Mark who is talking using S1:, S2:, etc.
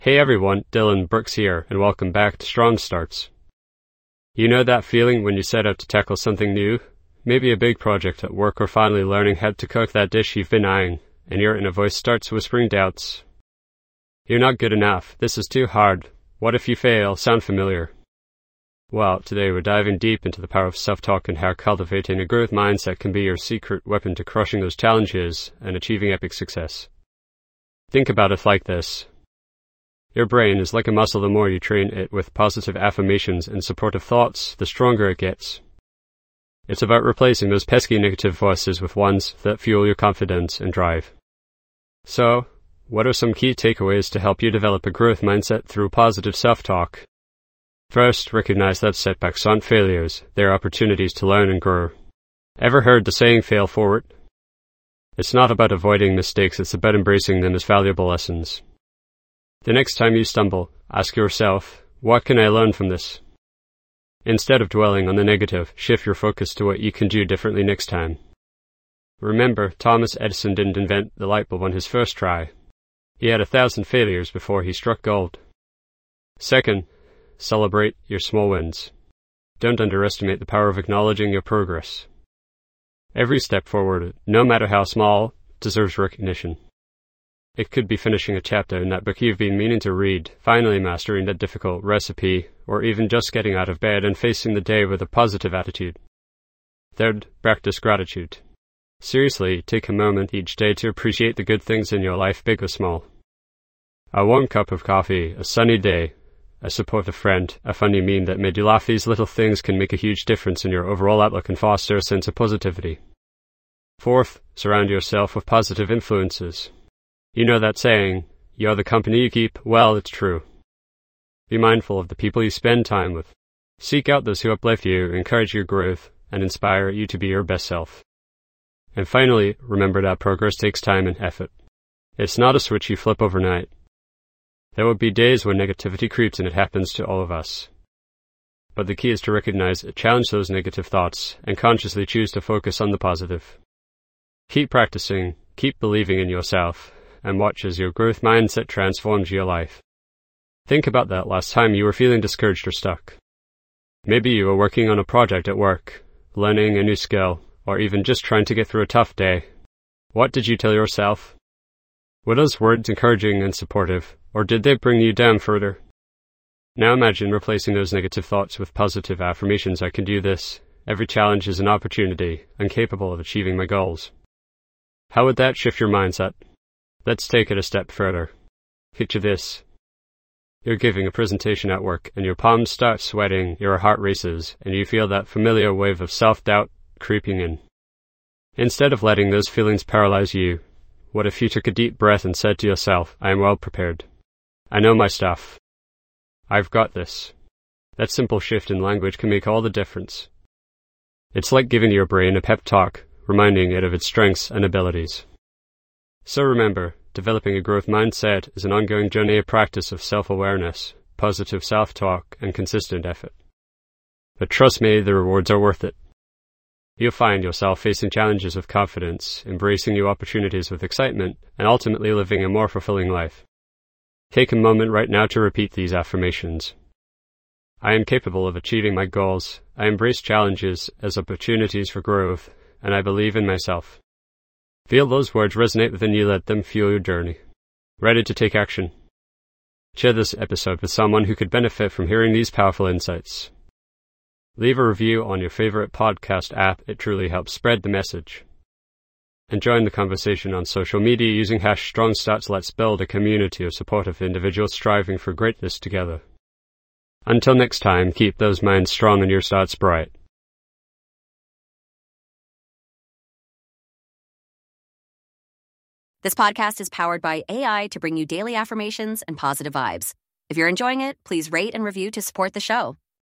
S1: Hey everyone, Dylan Brooks here, and welcome back to Strong Starts. You know that feeling when you set out to tackle something new? Maybe a big project at work or finally learning how to cook that dish you've been eyeing, and your inner voice starts whispering doubts. You're not good enough. This is too hard. What if you fail? Sound familiar? Well, today we're diving deep into the power of self-talk and how cultivating a growth mindset can be your secret weapon to crushing those challenges and achieving epic success. Think about it like this. Your brain is like a muscle. The more you train it with positive affirmations and supportive thoughts, the stronger it gets. It's about replacing those pesky negative voices with ones that fuel your confidence and drive. So, what are some key takeaways to help you develop a growth mindset through positive self-talk? First, recognize that setbacks aren't failures. They're opportunities to learn and grow. Ever heard the saying, fail forward? It's not about avoiding mistakes, it's about embracing them as valuable lessons. The next time you stumble, ask yourself, what can I learn from this? Instead of dwelling on the negative, shift your focus to what you can do differently next time. Remember, Thomas Edison didn't invent the light bulb on his first try. He had 1,000 failures before he struck gold. Second, celebrate your small wins. Don't underestimate the power of acknowledging your progress. Every step forward, no matter how small, deserves recognition. It could be finishing a chapter in that book you've been meaning to read, finally mastering that difficult recipe, or even just getting out of bed and facing the day with a positive attitude. Third, practice gratitude. Seriously, take a moment each day to appreciate the good things in your life, big or small. A warm cup of coffee, a sunny day, a supportive friend, a funny meme that made you laugh. These little things can make a huge difference in your overall outlook and foster a sense of positivity. Fourth, surround yourself with positive influences. You know that saying, you're the company you keep? Well, it's true. Be mindful of the people you spend time with. Seek out those who uplift you, encourage your growth, and inspire you to be your best self. And finally, remember that progress takes time and effort. It's not a switch you flip overnight. There will be days when negativity creeps, and it happens to all of us. But the key is to recognize and challenge those negative thoughts and consciously choose to focus on the positive. Keep practicing, keep believing in yourself, and watch as your growth mindset transforms your life. Think about that last time you were feeling discouraged or stuck. Maybe you were working on a project at work, learning a new skill, or even just trying to get through a tough day. What did you tell yourself? Were those words encouraging and supportive, or did they bring you down further? Now imagine replacing those negative thoughts with positive affirmations. I can do this. Every challenge is an opportunity. I'm capable of achieving my goals. How would that shift your mindset? Let's take it a step further. Picture this. You're giving a presentation at work, and your palms start sweating, your heart races, and you feel that familiar wave of self-doubt creeping in. Instead of letting those feelings paralyze you, what if you took a deep breath and said to yourself, I am well prepared. I know my stuff. I've got this. That simple shift in language can make all the difference. It's like giving your brain a pep talk, reminding it of its strengths and abilities. So remember, developing a growth mindset is an ongoing journey, a practice of self-awareness, positive self-talk, and consistent effort. But trust me, the rewards are worth it. You'll find yourself facing challenges with confidence, embracing new opportunities with excitement, and ultimately living a more fulfilling life. Take a moment right now to repeat these affirmations. I am capable of achieving my goals. I embrace challenges as opportunities for growth, and I believe in myself. Feel those words resonate within you, let them fuel your journey. Ready to take action? Share this episode with someone who could benefit from hearing these powerful insights. Leave a review on your favorite podcast app. It truly helps spread the message. And join the conversation on social media using #StrongStarts. Let's build a community of supportive individuals striving for greatness together. Until next time, keep those minds strong and your starts bright.
S2: This podcast is powered by AI to bring you daily affirmations and positive vibes. If you're enjoying it, please rate and review to support the show.